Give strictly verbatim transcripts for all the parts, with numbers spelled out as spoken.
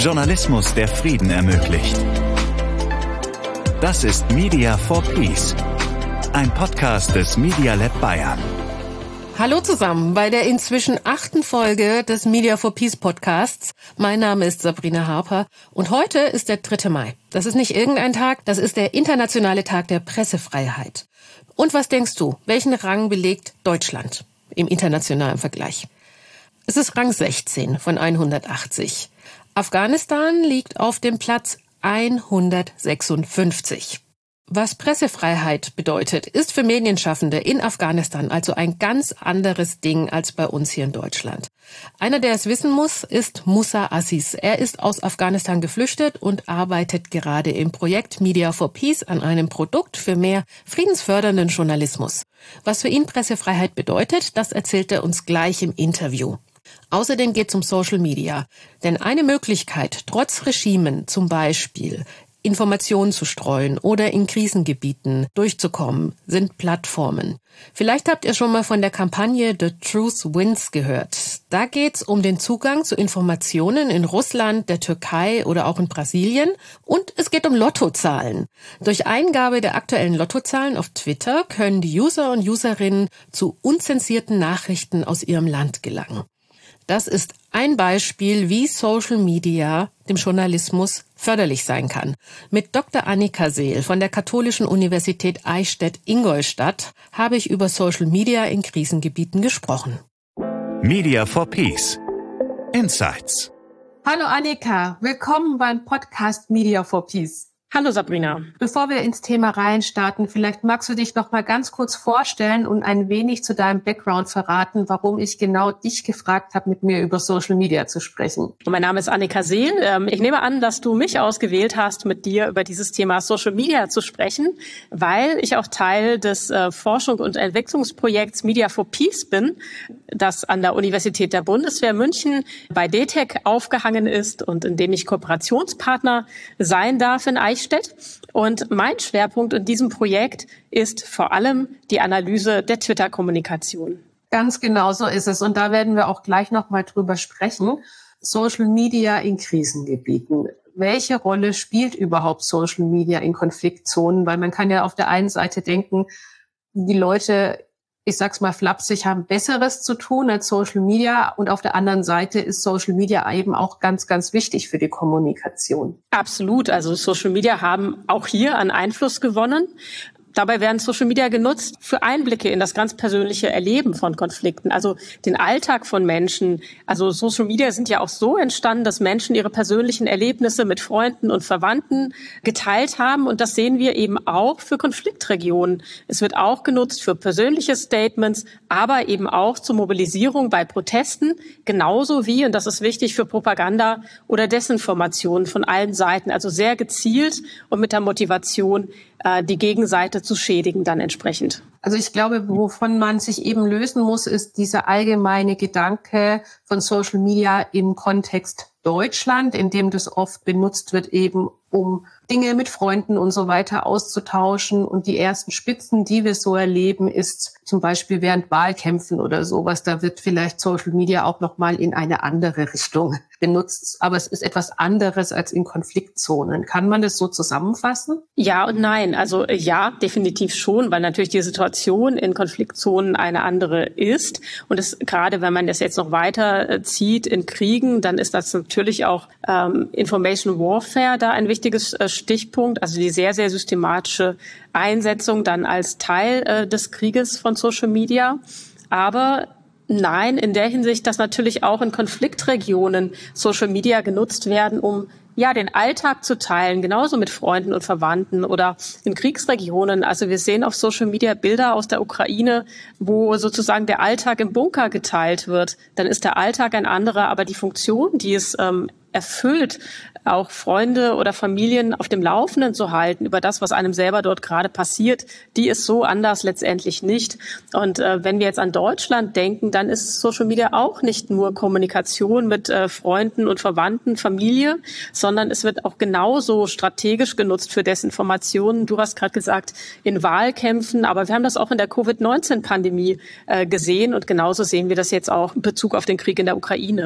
Journalismus, der Frieden ermöglicht. Das ist Media for Peace, ein Podcast des Media Lab Bayern. Hallo zusammen bei der inzwischen achten Folge des Media for Peace Podcasts. Mein Name ist Sabrina Harper und heute ist der dritte Mai. Das ist nicht irgendein Tag, das ist der internationale Tag der Pressefreiheit. Und was denkst du, welchen Rang belegt Deutschland im internationalen Vergleich? Es ist Rang sechzehn von hundertachtzig. Afghanistan liegt auf dem Platz hundertsechsundfünfzig. Was Pressefreiheit bedeutet, ist für Medienschaffende in Afghanistan also ein ganz anderes Ding als bei uns hier in Deutschland. Einer, der es wissen muss, ist Musa Aziz. Er ist aus Afghanistan geflüchtet und arbeitet gerade im Projekt Media for Peace an einem Produkt für mehr friedensfördernden Journalismus. Was für ihn Pressefreiheit bedeutet, das erzählt er uns gleich im Interview. Außerdem geht es um Social Media. Denn eine Möglichkeit, trotz Regimen zum Beispiel Informationen zu streuen oder in Krisengebieten durchzukommen, sind Plattformen. Vielleicht habt ihr schon mal von der Kampagne The Truth Wins gehört. Da geht's um den Zugang zu Informationen in Russland, der Türkei oder auch in Brasilien. Und es geht um Lottozahlen. Durch Eingabe der aktuellen Lottozahlen auf Twitter können die User und Userinnen zu unzensierten Nachrichten aus ihrem Land gelangen. Das ist ein Beispiel, wie Social Media dem Journalismus förderlich sein kann. Mit Doktor Annika Seel von der Katholischen Universität Eichstätt-Ingolstadt habe ich über Social Media in Krisengebieten gesprochen. Media for Peace. Insights. Hallo Annika, willkommen beim Podcast Media for Peace. Hallo Sabrina. Bevor wir ins Thema reinstarten, vielleicht magst du dich noch mal ganz kurz vorstellen und ein wenig zu deinem Background verraten, warum ich genau dich gefragt habe, mit mir über Social Media zu sprechen. Mein Name ist Annika Seel. Ich nehme an, dass du mich ausgewählt hast, mit dir über dieses Thema Social Media zu sprechen, weil ich auch Teil des Forschungs- und Entwicklungsprojekts Media for Peace bin, das an der Universität der Bundeswehr München bei D T E C aufgehangen ist und in dem ich Kooperationspartner sein darf in Eichstätt. Und mein Schwerpunkt in diesem Projekt ist vor allem die Analyse der Twitter-Kommunikation. Ganz genau so ist es. Und da werden wir auch gleich noch mal drüber sprechen. Social Media in Krisengebieten. Welche Rolle spielt überhaupt Social Media in Konfliktzonen? Weil man kann ja auf der einen Seite denken, die Leute, ich sag's mal flapsig, haben Besseres zu tun als Social Media. Und auf der anderen Seite ist Social Media eben auch ganz, ganz wichtig für die Kommunikation. Absolut. Also Social Media haben auch hier an Einfluss gewonnen. Dabei werden Social Media genutzt für Einblicke in das ganz persönliche Erleben von Konflikten, also den Alltag von Menschen. Also Social Media sind ja auch so entstanden, dass Menschen ihre persönlichen Erlebnisse mit Freunden und Verwandten geteilt haben. Und das sehen wir eben auch für Konfliktregionen. Es wird auch genutzt für persönliche Statements, aber eben auch zur Mobilisierung bei Protesten, genauso wie, und das ist wichtig, für Propaganda oder Desinformation von allen Seiten. Also sehr gezielt und mit der Motivation, die Gegenseite zu schädigen dann entsprechend. Also ich glaube, wovon man sich eben lösen muss, ist dieser allgemeine Gedanke von Social Media im Kontext Deutschland, in dem das oft benutzt wird, eben um Dinge mit Freunden und so weiter auszutauschen. Und die ersten Spitzen, die wir so erleben, ist zum Beispiel während Wahlkämpfen oder sowas. Da wird vielleicht Social Media auch nochmal in eine andere Richtung benutzt. Aber es ist etwas anderes als in Konfliktzonen. Kann man das so zusammenfassen? Ja und nein. Also ja, definitiv schon, weil natürlich die Situation in Konfliktzonen eine andere ist. Und es, gerade wenn man das jetzt noch weiter zieht in Kriegen, dann ist das natürlich auch ähm, Information Warfare da ein wichtiges äh, Stichpunkt. Also die sehr, sehr systematische Einsetzung dann als Teil äh, des Krieges von Social Media. Aber nein, in der Hinsicht, dass natürlich auch in Konfliktregionen Social Media genutzt werden, um ja den Alltag zu teilen, genauso mit Freunden und Verwandten oder in Kriegsregionen. Also wir sehen auf Social Media Bilder aus der Ukraine, wo sozusagen der Alltag im Bunker geteilt wird. Dann ist der Alltag ein anderer, aber die Funktion, die es ähm, erfüllt, auch Freunde oder Familien auf dem Laufenden zu halten über das, was einem selber dort gerade passiert, die ist so anders letztendlich nicht. Und äh, wenn wir jetzt an Deutschland denken, dann ist Social Media auch nicht nur Kommunikation mit äh, Freunden und Verwandten, Familie, sondern es wird auch genauso strategisch genutzt für Desinformationen. Du hast gerade gesagt, in Wahlkämpfen, aber wir haben das auch in der Covid neunzehn Pandemie äh, gesehen und genauso sehen wir das jetzt auch in Bezug auf den Krieg in der Ukraine.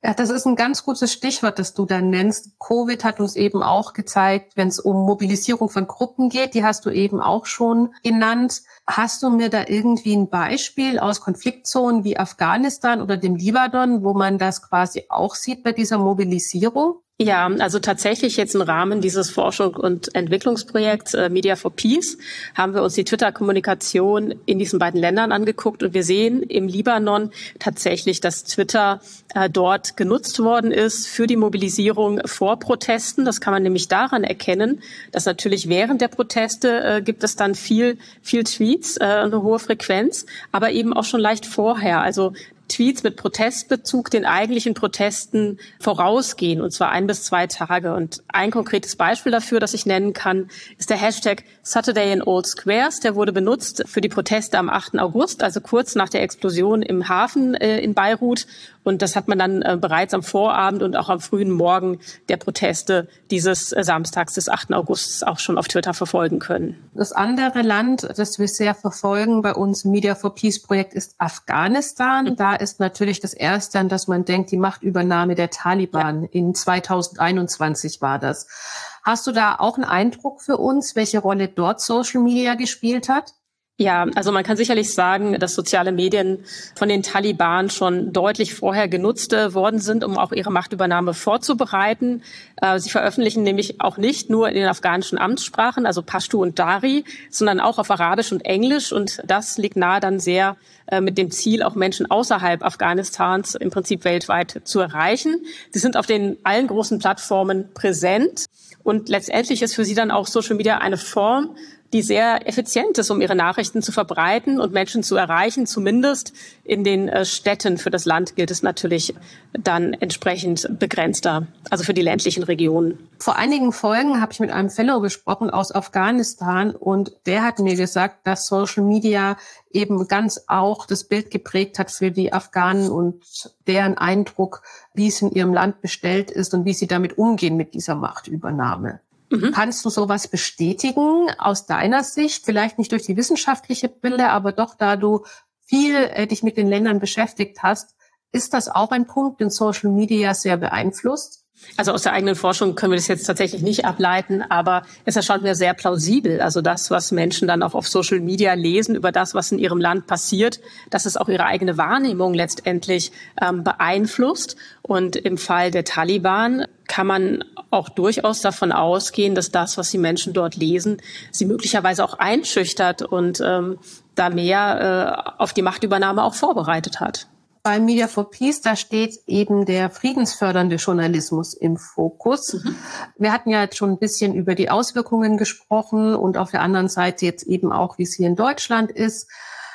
Ja, das ist ein ganz gutes Stichwort, das du da nennst. Covid hat uns eben auch gezeigt, wenn es um Mobilisierung von Gruppen geht, die hast du eben auch schon genannt. Hast du mir da irgendwie ein Beispiel aus Konfliktzonen wie Afghanistan oder dem Libanon, wo man das quasi auch sieht bei dieser Mobilisierung? Ja, also tatsächlich jetzt im Rahmen dieses Forschung- und Entwicklungsprojekts äh, Media for Peace haben wir uns die Twitter-Kommunikation in diesen beiden Ländern angeguckt und wir sehen im Libanon tatsächlich, dass Twitter äh, dort genutzt worden ist für die Mobilisierung vor Protesten. Das kann man nämlich daran erkennen, dass natürlich während der Proteste äh, gibt es dann viel, viel Tweets, äh, eine hohe Frequenz, aber eben auch schon leicht vorher. Also Tweets mit Protestbezug den eigentlichen Protesten vorausgehen, und zwar ein bis zwei Tage. Und ein konkretes Beispiel dafür, das ich nennen kann, ist der Hashtag Saturday in Old Squares. Der wurde benutzt für die Proteste am achten August, also kurz nach der Explosion im Hafen äh, in Beirut. Und das hat man dann äh, bereits am Vorabend und auch am frühen Morgen der Proteste dieses äh, Samstags des achten August auch schon auf Twitter verfolgen können. Das andere Land, das wir sehr verfolgen bei uns im Media for Peace Projekt, ist Afghanistan. Mhm. Da ist natürlich das Erste, an das man denkt, die Machtübernahme der Taliban. Ja. In zweitausendeinundzwanzig war das. Hast du da auch einen Eindruck für uns, welche Rolle dort Social Media gespielt hat? Ja, also man kann sicherlich sagen, dass soziale Medien von den Taliban schon deutlich vorher genutzt worden sind, um auch ihre Machtübernahme vorzubereiten. Sie veröffentlichen nämlich auch nicht nur in den afghanischen Amtssprachen, also Pashto und Dari, sondern auch auf Arabisch und Englisch. Und das liegt nahe dann sehr mit dem Ziel, auch Menschen außerhalb Afghanistans im Prinzip weltweit zu erreichen. Sie sind auf den allen großen Plattformen präsent. Und letztendlich ist für sie dann auch Social Media eine Form, die sehr effizient ist, um ihre Nachrichten zu verbreiten und Menschen zu erreichen. Zumindest in den äh, Städten. Für das Land gilt es natürlich dann entsprechend begrenzter, also für die ländlichen Regionen. Vor einigen Folgen habe ich mit einem Fellow gesprochen aus Afghanistan und der hat mir gesagt, dass Social Media eben ganz auch das Bild geprägt hat für die Afghanen und deren Eindruck, wie es in ihrem Land bestellt ist und wie sie damit umgehen mit dieser Machtübernahme. Mhm. Kannst du sowas bestätigen aus deiner Sicht? Vielleicht nicht durch die wissenschaftliche Brille, aber doch, da du viel äh, dich mit den Ländern beschäftigt hast, ist das auch ein Punkt, den Social Media sehr beeinflusst? Also aus der eigenen Forschung können wir das jetzt tatsächlich nicht ableiten, aber es erscheint mir sehr plausibel. Also das, was Menschen dann auch auf Social Media lesen über das, was in ihrem Land passiert, dass es auch ihre eigene Wahrnehmung letztendlich ähm, beeinflusst. Und im Fall der Taliban kann man auch durchaus davon ausgehen, dass das, was die Menschen dort lesen, sie möglicherweise auch einschüchtert und ähm, da mehr äh, auf die Machtübernahme auch vorbereitet hat. Bei Media for Peace, da steht eben der friedensfördernde Journalismus im Fokus. Mhm. Wir hatten ja jetzt schon ein bisschen über die Auswirkungen gesprochen und auf der anderen Seite jetzt eben auch, wie es hier in Deutschland ist.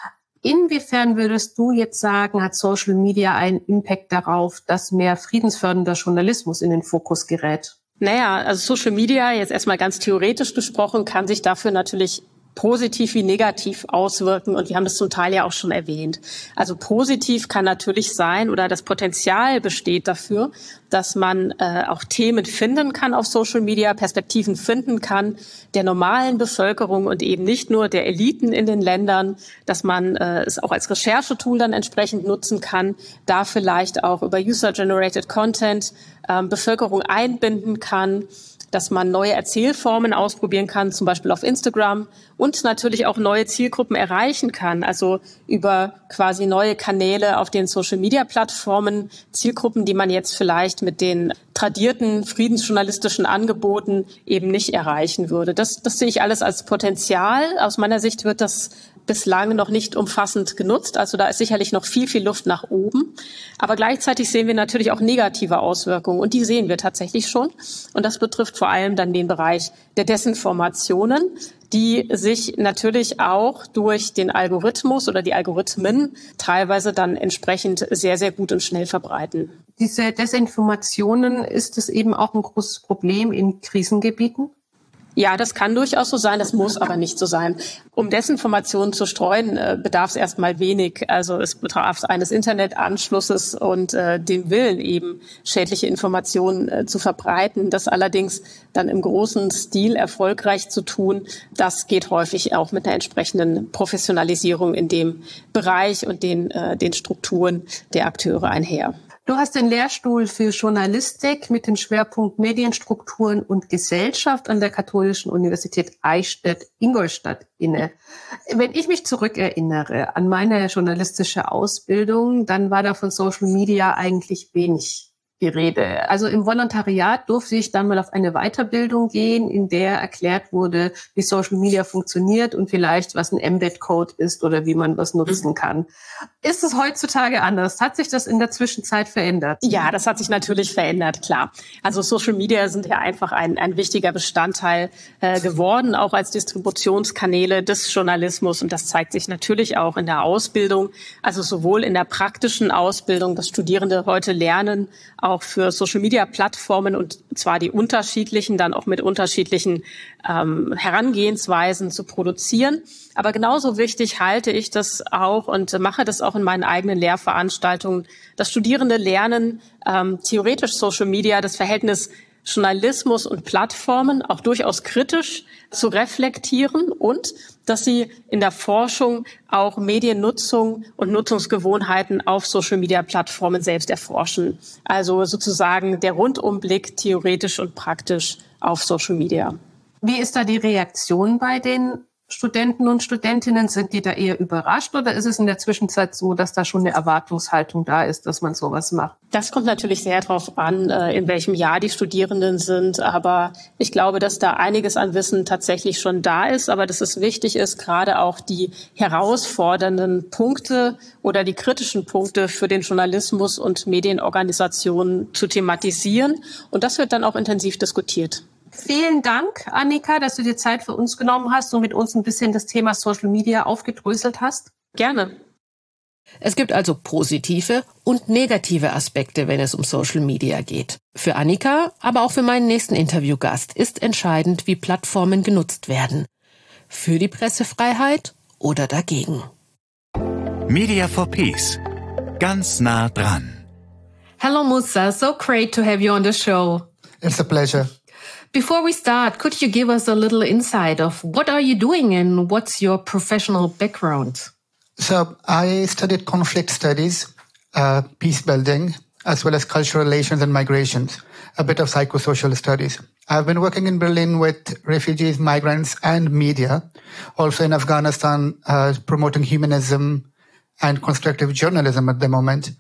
Inwiefern würdest du jetzt sagen, hat Social Media einen Impact darauf, dass mehr friedensfördernder Journalismus in den Fokus gerät? Naja, also Social Media, jetzt erstmal ganz theoretisch gesprochen, kann sich dafür natürlich positiv wie negativ auswirken und wir haben das zum Teil ja auch schon erwähnt. Also positiv kann natürlich sein oder das Potenzial besteht dafür, dass man äh, auch Themen finden kann auf Social Media, Perspektiven finden kann der normalen Bevölkerung und eben nicht nur der Eliten in den Ländern, dass man äh, es auch als Recherchetool dann entsprechend nutzen kann, da vielleicht auch über User-Generated Content äh, Bevölkerung einbinden kann, dass man neue Erzählformen ausprobieren kann, zum Beispiel auf Instagram und natürlich auch neue Zielgruppen erreichen kann, also über quasi neue Kanäle auf den Social-Media-Plattformen, Zielgruppen, die man jetzt vielleicht mit den tradierten friedensjournalistischen Angeboten eben nicht erreichen würde. Das, das sehe ich alles als Potenzial. Aus meiner Sicht wird das bislang noch nicht umfassend genutzt. Also da ist sicherlich noch viel, viel Luft nach oben. Aber gleichzeitig sehen wir natürlich auch negative Auswirkungen. Und die sehen wir tatsächlich schon. Und das betrifft vor allem dann den Bereich der Desinformationen, die sich natürlich auch durch den Algorithmus oder die Algorithmen teilweise dann entsprechend sehr, sehr gut und schnell verbreiten. Diese Desinformationen, ist es eben auch ein großes Problem in Krisengebieten? Ja, das kann durchaus so sein, das muss aber nicht so sein. Um Desinformationen zu streuen, äh, bedarf es erstmal wenig. Also es bedarf eines Internetanschlusses und äh, den Willen eben, schädliche Informationen äh, zu verbreiten. Das allerdings dann im großen Stil erfolgreich zu tun, das geht häufig auch mit einer entsprechenden Professionalisierung in dem Bereich und den, äh, den Strukturen der Akteure einher. Du hast den Lehrstuhl für Journalistik mit dem Schwerpunkt Medienstrukturen und Gesellschaft an der Katholischen Universität Eichstätt-Ingolstadt inne. Wenn ich mich zurückerinnere an meine journalistische Ausbildung, dann war da von Social Media eigentlich wenig die Rede. Also im Volontariat durfte ich dann mal auf eine Weiterbildung gehen, in der erklärt wurde, wie Social Media funktioniert und vielleicht, was ein Embed-Code ist oder wie man was nutzen kann. Ist es heutzutage anders? Hat sich das in der Zwischenzeit verändert? Ja, das hat sich natürlich verändert, klar. Also Social Media sind ja einfach ein, ein wichtiger Bestandteil äh, geworden, auch als Distributionskanäle des Journalismus. Und das zeigt sich natürlich auch in der Ausbildung, also sowohl in der praktischen Ausbildung, dass Studierende heute lernen, auch für Social-Media-Plattformen und zwar die unterschiedlichen, dann auch mit unterschiedlichen ähm, Herangehensweisen zu produzieren. Aber genauso wichtig halte ich das auch und mache das auch in meinen eigenen Lehrveranstaltungen, dass Studierende lernen, ähm, theoretisch Social Media, das Verhältnis Journalismus und Plattformen auch durchaus kritisch zu reflektieren und dass sie in der Forschung auch Mediennutzung und Nutzungsgewohnheiten auf Social-Media-Plattformen selbst erforschen. Also sozusagen der Rundumblick theoretisch und praktisch auf Social Media. Wie ist da die Reaktion bei den Studenten und Studentinnen? Sind die da eher überrascht oder ist es in der Zwischenzeit so, dass da schon eine Erwartungshaltung da ist, dass man sowas macht? Das kommt natürlich sehr darauf an, in welchem Jahr die Studierenden sind. Aber ich glaube, dass da einiges an Wissen tatsächlich schon da ist. Aber dass es wichtig ist, gerade auch die herausfordernden Punkte oder die kritischen Punkte für den Journalismus und Medienorganisationen zu thematisieren. Und das wird dann auch intensiv diskutiert. Vielen Dank, Annika, dass du dir Zeit für uns genommen hast und mit uns ein bisschen das Thema Social Media aufgedröselt hast. Gerne. Es gibt also positive und negative Aspekte, wenn es um Social Media geht. Für Annika, aber auch für meinen nächsten Interviewgast ist entscheidend, wie Plattformen genutzt werden. Für die Pressefreiheit oder dagegen. Media for Peace. Ganz nah dran. Hello Musa, so great to have you on the show. It's a pleasure. Before we start, could you give us a little insight of what are you doing and what's your professional background? So I studied conflict studies, uh, peace building, as well as cultural relations and migrations, a bit of psychosocial studies. I've been working in Berlin with refugees, migrants, and media, also in Afghanistan, uh, promoting humanism and constructive journalism at the moment.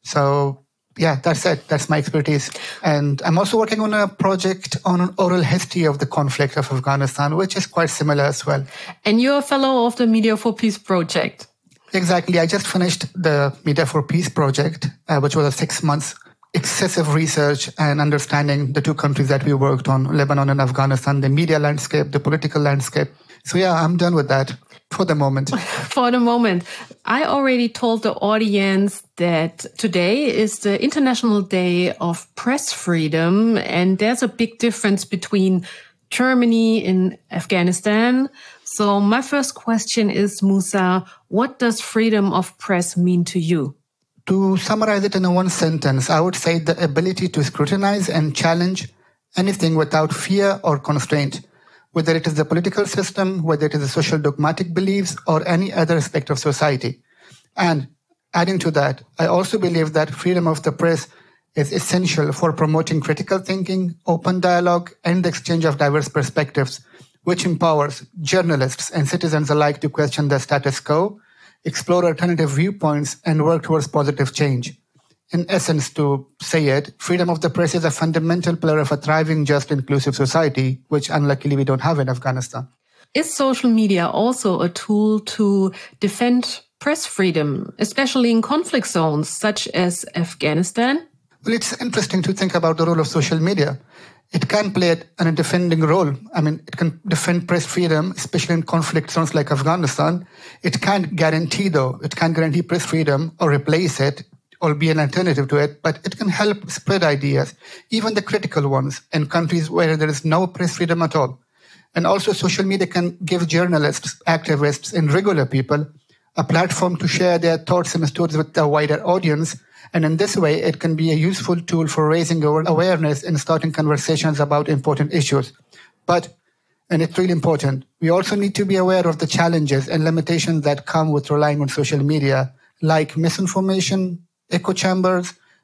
So yeah, that's it. That's my expertise. And I'm also working on a project on an oral history of the conflict of Afghanistan, which is quite similar as well. And you're a fellow of the Media for Peace project. Exactly. I just finished the Media for Peace project, uh, which was a six months excessive research and understanding the two countries that we worked on, Lebanon and Afghanistan, the media landscape, the political landscape. So yeah, I'm done with that for the moment. For the moment. I already told the audience that today is the International Day of Press Freedom, and there's a big difference between Germany and Afghanistan. So my first question is, Musa, what does freedom of press mean to you? To summarize it in a one sentence, I would say the ability to scrutinize and challenge anything without fear or constraint, whether it is the political system, whether it is the social dogmatic beliefs, or any other aspect of society. And adding to that, I also believe that freedom of the press is essential for promoting critical thinking, open dialogue, and the exchange of diverse perspectives, which empowers journalists and citizens alike to question the status quo, explore alternative viewpoints, and work towards positive change. In essence, to say it, freedom of the press is a fundamental pillar of a thriving, just, inclusive society, which unluckily we don't have in Afghanistan. Is social media also a tool to defend press freedom, especially in conflict zones such as Afghanistan? Well, it's interesting to think about the role of social media. It can play a defending role. I mean, it can defend press freedom, especially in conflict zones like Afghanistan. It can't guarantee, though, it can't guarantee press freedom or replace it or be an alternative to it, but it can help spread ideas, even the critical ones, in countries where there is no press freedom at all. And also social media can give journalists, activists, and regular people a platform to share their thoughts and stories with a wider audience. And in this way, it can be a useful tool for raising awareness and starting conversations about important issues. But, and it's really important, we also need to be aware of the challenges and limitations that come with relying on social media, like misinformation, echo chambers,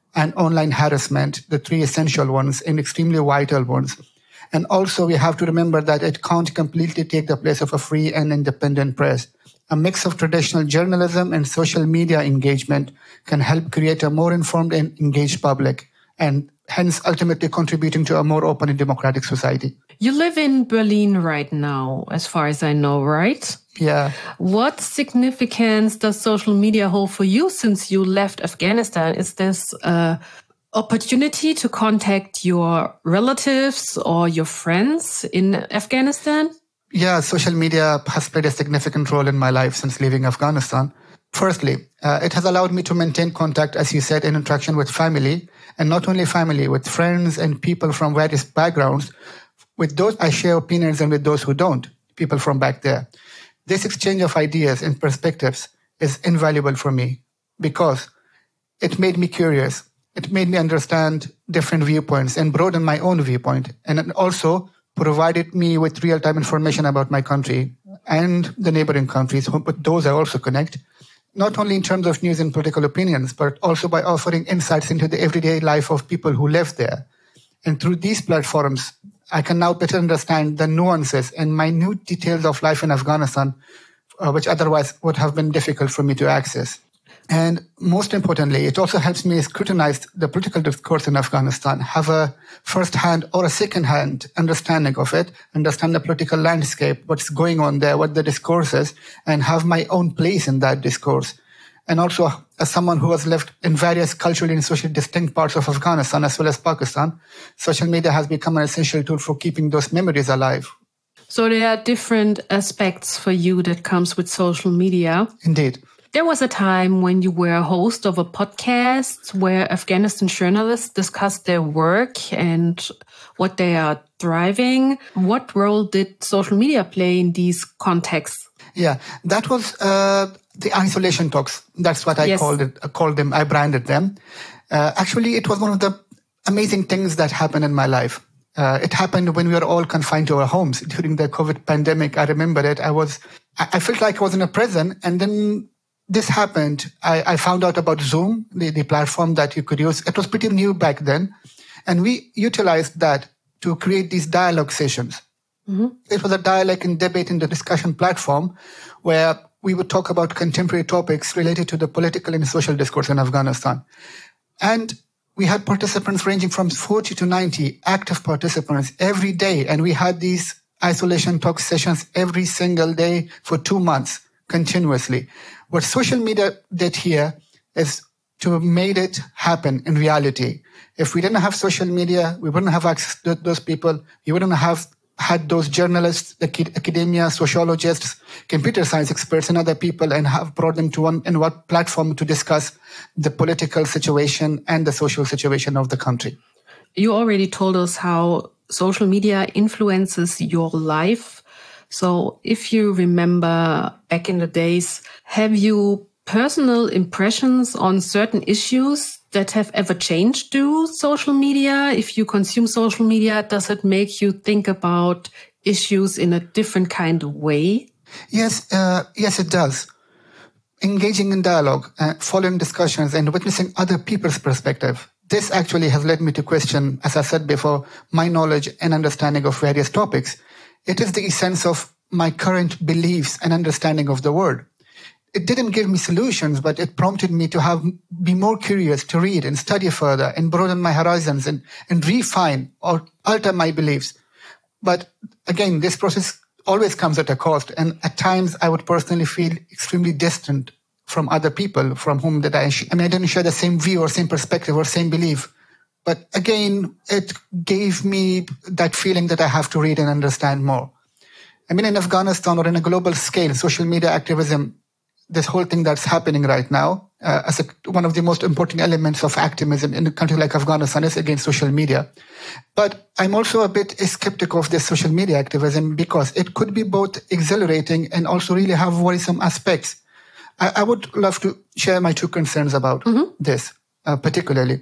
and online harassment, the three essential ones and extremely vital ones. And also we have to remember that it can't completely take the place of a free and independent press. A mix of traditional journalism and social media engagement can help create a more informed and engaged public, and hence ultimately contributing to a more open and democratic society. You live in Berlin right now, as far as I know, right? Yeah. What significance does social media hold for you since you left Afghanistan? Is this an opportunity to contact your relatives or your friends in Afghanistan? Yeah, social media has played a significant role in my life since leaving Afghanistan. Firstly, uh, it has allowed me to maintain contact, as you said, and interaction with family, and not only family, with friends and people from various backgrounds. With those, I share opinions, and with those who don't, people from back there. This exchange of ideas and perspectives is invaluable for me because it made me curious. It made me understand different viewpoints and broaden my own viewpoint. And it also provided me with real-time information about my country and the neighboring countries, but those I also connect, not only in terms of news and political opinions, but also by offering insights into the everyday life of people who live there. And through these platforms, I can now better understand the nuances and minute details of life in Afghanistan, uh, which otherwise would have been difficult for me to access. And most importantly, it also helps me scrutinize the political discourse in Afghanistan, have a first-hand or a second-hand understanding of it, understand the political landscape, what's going on there, what the discourse is, and have my own place in that discourse. And also, as someone who has lived in various culturally and socially distinct parts of Afghanistan as well as Pakistan, social media has become an essential tool for keeping those memories alive. So there are different aspects for you that comes with social media. Indeed. There was a time when you were a host of a podcast where Afghanistan journalists discussed their work and what they are driving. What role did social media play in these contexts? Yeah, that was uh, the isolation talks. That's what I yes. called it. I called them. I branded them. Uh, actually, it was one of the amazing things that happened in my life. Uh, it happened when we were all confined to our homes during the COVID pandemic. I remember it. I was, I, I felt like I was in a prison, and then this happened. I, I found out about Zoom, the, the platform that you could use. It was pretty new back then. And we utilized that to create these dialogue sessions. Mm-hmm. It was a dialogue and debate and the discussion platform where we would talk about contemporary topics related to the political and social discourse in Afghanistan. And we had participants ranging from forty to ninety active participants every day. And we had these isolation talk sessions every single day for two months continuously. What social media did here is to made it happen in reality. If we didn't have social media, we wouldn't have access to those people. We wouldn't have had those journalists, academia, sociologists, computer science experts, and other people, and have brought them to one in one platform to discuss the political situation and the social situation of the country. You already told us how social media influences your life. So if you remember back in the days, have you personal impressions on certain issues that have ever changed through social media? If you consume social media, does it make you think about issues in a different kind of way? Yes, uh, yes, it does. Engaging in dialogue, uh, following discussions, and witnessing other people's perspective. This actually has led me to question, as I said before, my knowledge and understanding of various topics. It is the essence of my current beliefs and understanding of the world. It didn't give me solutions, but it prompted me to have be more curious, to read and study further and broaden my horizons and, and refine or alter my beliefs. But again, this process always comes at a cost. And at times I would personally feel extremely distant from other people from whom that I, I mean, I didn't share the same view or same perspective or same belief. But again, it gave me that feeling that I have to read and understand more. I mean, in Afghanistan or in a global scale, social media activism, this whole thing that's happening right now, uh, as a, one of the most important elements of activism in a country like Afghanistan is against social media. But I'm also a bit skeptical of this social media activism because it could be both exhilarating and also really have worrisome aspects. I, I would love to share my two concerns about mm-hmm. this, uh, particularly.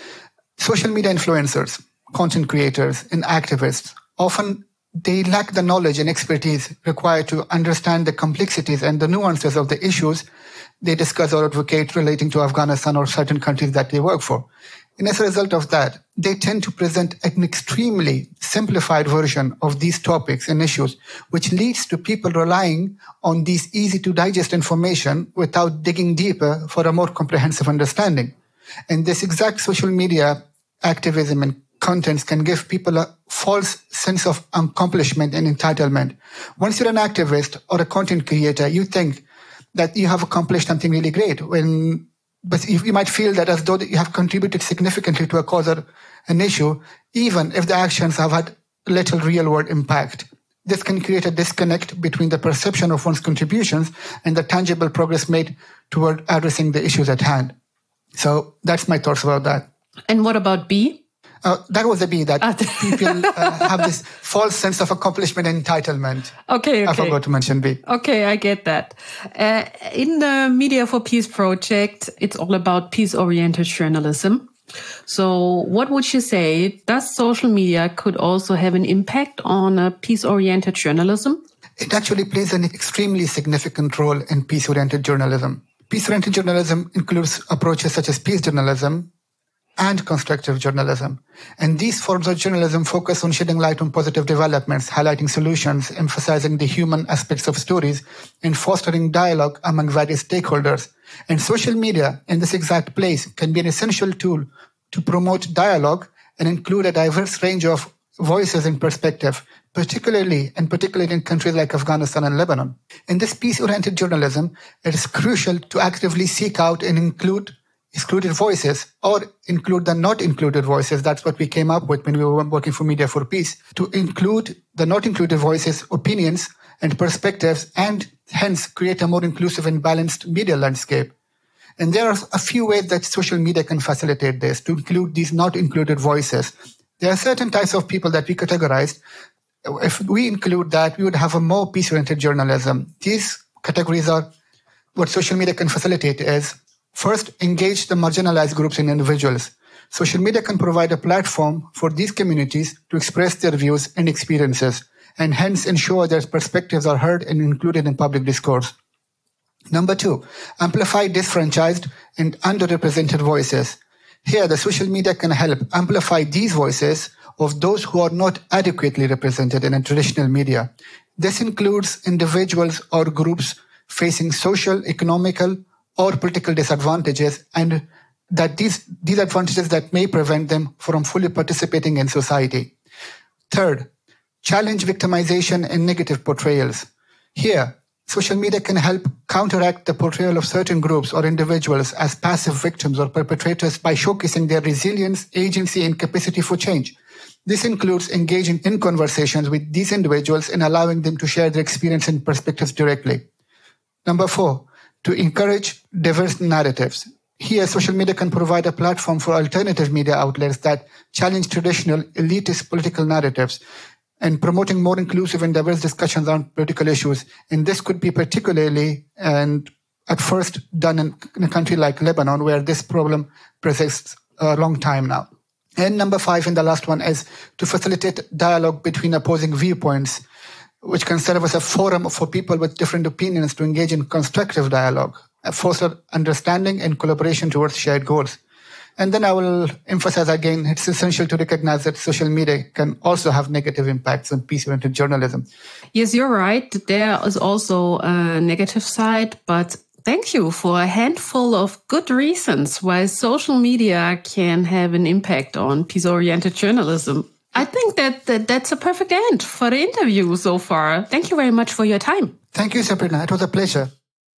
Social media influencers, content creators, and activists often they lack the knowledge and expertise required to understand the complexities and the nuances of the issues they discuss or advocate relating to Afghanistan or certain countries that they work for. And as a result of that, they tend to present an extremely simplified version of these topics and issues, which leads to people relying on these easy to digest information without digging deeper for a more comprehensive understanding. And this exact social media activism and contents can give people a false sense of accomplishment and entitlement. Once you're an activist or a content creator, you think that you have accomplished something really great, when but you might feel that as though you have contributed significantly to a cause or an issue, even if the actions have had little real-world impact. This can create a disconnect between the perception of one's contributions and the tangible progress made toward addressing the issues at hand. So that's my thoughts about that. And what about B? Uh, that was a B, that people uh, have this false sense of accomplishment and entitlement. Okay, okay. I forgot to mention B. Okay, I get that. Uh, in the Media for Peace project, it's all about peace-oriented journalism. So what would you say, does social media could also have an impact on uh, peace-oriented journalism? It actually plays an extremely significant role in peace-oriented journalism. Peace-oriented journalism includes approaches such as peace journalism and constructive journalism. And these forms of journalism focus on shedding light on positive developments, highlighting solutions, emphasizing the human aspects of stories, and fostering dialogue among various stakeholders. And social media, in this exact place, can be an essential tool to promote dialogue and include a diverse range of voices and perspective, particularly and particularly in countries like Afghanistan and Lebanon. In this peace-oriented journalism, it is crucial to actively seek out and include excluded voices or include the not included voices. That's what we came up with when we were working for Media for Peace, to include the not included voices, opinions, and perspectives, and hence create a more inclusive and balanced media landscape. And there are a few ways that social media can facilitate this, to include these not included voices. There are certain types of people that we categorized. If we include that, we would have a more peace-oriented journalism. These categories are what social media can facilitate is, first, engage the marginalized groups and individuals. Social media can provide a platform for these communities to express their views and experiences, and hence ensure their perspectives are heard and included in public discourse. Number two, amplify disfranchised and underrepresented voices. Here, the social media can help amplify these voices of those who are not adequately represented in a traditional media. This includes individuals or groups facing social, economical, or political disadvantages, and that these, these advantages that may prevent them from fully participating in society. Third, challenge victimization and negative portrayals. Here, social media can help counteract the portrayal of certain groups or individuals as passive victims or perpetrators by showcasing their resilience, agency, and capacity for change. This includes engaging in conversations with these individuals and allowing them to share their experience and perspectives directly. Number four, to encourage diverse narratives. Here, social media can provide a platform for alternative media outlets that challenge traditional elitist political narratives and promoting more inclusive and diverse discussions on political issues. And this could be particularly and at first done in, in a country like Lebanon, where this problem persists a long time now. And number five, and the last one, is to facilitate dialogue between opposing viewpoints, which can serve as a forum for people with different opinions to engage in constructive dialogue, foster understanding and collaboration towards shared goals. And then I will emphasize again, it's essential to recognize that social media can also have negative impacts on peace-oriented journalism. Yes, you're right. There is also a negative side, but thank you for a handful of good reasons why social media can have an impact on peace-oriented journalism. I think that, that that's a perfect end for the interview so far. Thank you very much for your time. Thank you, Sabrina. It was a pleasure.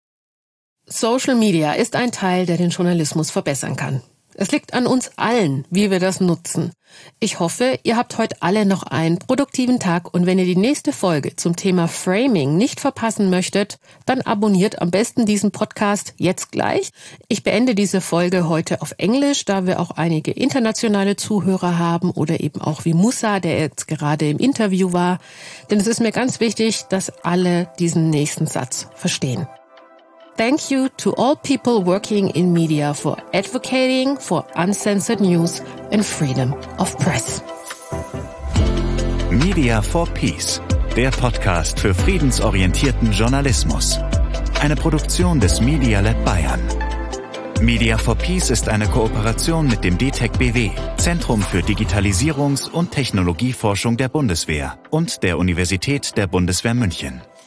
Social Media ist ein Teil, der den Journalismus verbessern kann. Es liegt an uns allen, wie wir das nutzen. Ich hoffe, ihr habt heute alle noch einen produktiven Tag, und wenn ihr die nächste Folge zum Thema Framing nicht verpassen möchtet, dann abonniert am besten diesen Podcast jetzt gleich. Ich beende diese Folge heute auf Englisch, da wir auch einige internationale Zuhörer haben oder eben auch wie Musa, der jetzt gerade im Interview war. Denn es ist mir ganz wichtig, dass alle diesen nächsten Satz verstehen. Thank you to all people working in media for advocating for uncensored news and freedom of press. Media for Peace, der Podcast für friedensorientierten Journalismus. Eine Produktion des Media Lab Bayern. Media for Peace ist eine Kooperation mit dem D T E C B W, Zentrum für Digitalisierungs- und Technologieforschung der Bundeswehr und der Universität der Bundeswehr München.